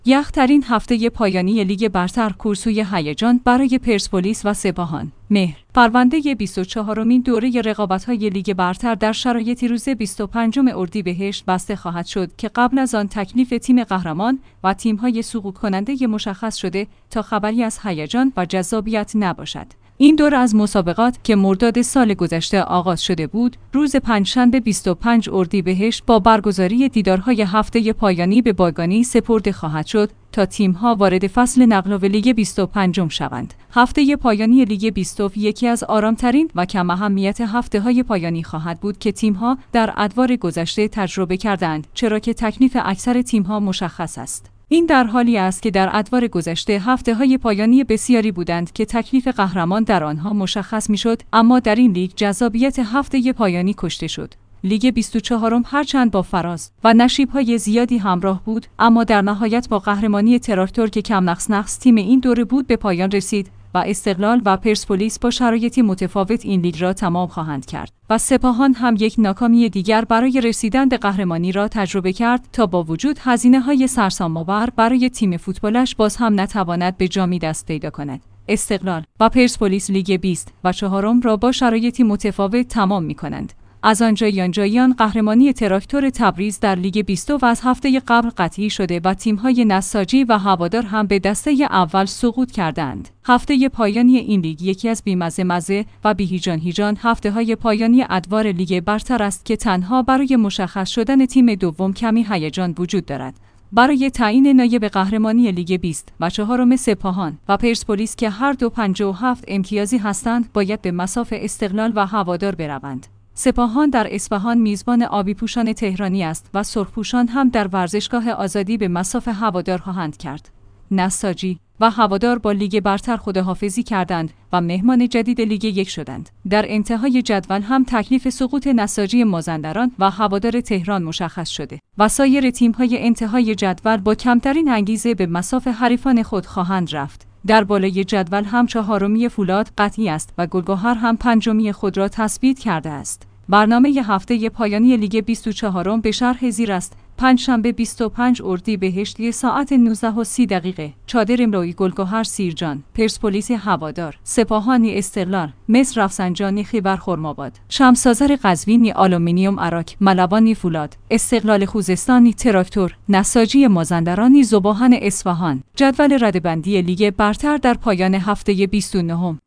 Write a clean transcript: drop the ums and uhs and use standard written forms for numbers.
یخ‌ترین هفته پایانی لیگ برتر کورسوی هیجان برای پرسپولیس و سپاهان. مهر. پرونده 24مین دوره رقابت‌های لیگ برتر در شرایطی روز 25 اردیبهشت بسته خواهد شد که قبل از آن تکلیف تیم قهرمان و تیم‌های سقوط کننده مشخص شده تا خبری از هیجان و جذابیت نباشد. این دوره از مسابقات که مرداد سال گذشته آغاز شده بود، روز پنجشنبه 25 اردیبهشت با برگزاری دیدارهای هفته پایانی به بایگانی سپرده خواهد شد تا تیم‌ها وارد فصل نقل و لیگ 25 شوند. هفته پایانی لیگ 20 یکی از آرام‌ترین و کم اهمیت هفته‌های پایانی خواهد بود که تیم‌ها در ادوار گذشته تجربه کردند، چرا که تکلیف اکثر تیم‌ها مشخص است. این در حالی است که در ادوار گذشته هفته‌های پایانی بسیاری بودند که تکلیف قهرمان در آنها مشخص می‌شد، اما در این لیگ جذابیت هفته پایانی کشته شد. لیگ 24 هرچند با فراز و نشیب‌های زیادی همراه بود، اما در نهایت با قهرمانی تراکتور که کم نقص تیم این دوره بود به پایان رسید و استقلال و پرسپولیس با شرایطی متفاوت این لیگ را تمام خواهند کرد و سپاهان هم یک ناکامی دیگر برای رسیدن به قهرمانی را تجربه کرد تا با وجود هزینه‌های سرسام‌آور برای تیم فوتبالش باز هم نتواند به جامی دست پیدا کند. استقلال و پرسپولیس لیگ 20 و 4 را با شرایطی متفاوت تمام می‌کنند. از آنجایان قهرمانی تراکتور تبریز در لیگ 20 و از هفته قبل قطعی شده و تیم‌های نساجی و هوادار هم به دسته اول سقوط کردند. هفته پایانی این لیگ یکی از بی‌مزه و بی‌هیجان هفته‌های پایانی ادوار لیگ برتر است که تنها برای مشخص شدن تیم دوم کمی هیجان وجود دارد. برای تعیین نایب قهرمانی لیگ 20 و 4 سپاهان و پرسپولیس که هر دو 57 امتیازی هستند، باید به مصاف استقلال و هوادار بروند. سپاهان در اصفهان میزبان آبی‌پوشان تهرانی است و سرخپوشان هم در ورزشگاه آزادی به مصاف هوادار خواهند کرد. نساجی و هوادار با لیگ برتر خداحافظی کردند و مهمان جدید لیگ 1 شدند. در انتهای جدول هم تکلیف سقوط نساجی مازندران و هوادار تهران مشخص شده و سایر تیم‌های انتهای جدول با کمترین انگیزه به مصاف حریفان خود خواهند رفت. در بالای جدول هم 4می فولاد قطعی است و گلگهر هم 5می خود را تثبیت کرده است. برنامه هفته پایانی لیگ 24 به شرح زیر است. پنجشنبه 25 اردیبهشت ساعت 19:30 چادر امرویی گلگهر سیرجان، پرسپولیس هوادار، سپاهانی استقلال، مصر رفسنجانی خیبر خرم‌آباد، شمس‌آذر قزوینی آلومینیوم اراک، ملوانی فولاد، استقلال خوزستانی تراکتور، نساجی مازندرانی ذوباهن اصفهان. جدول رده‌بندی لیگ برتر در پایان هفته 29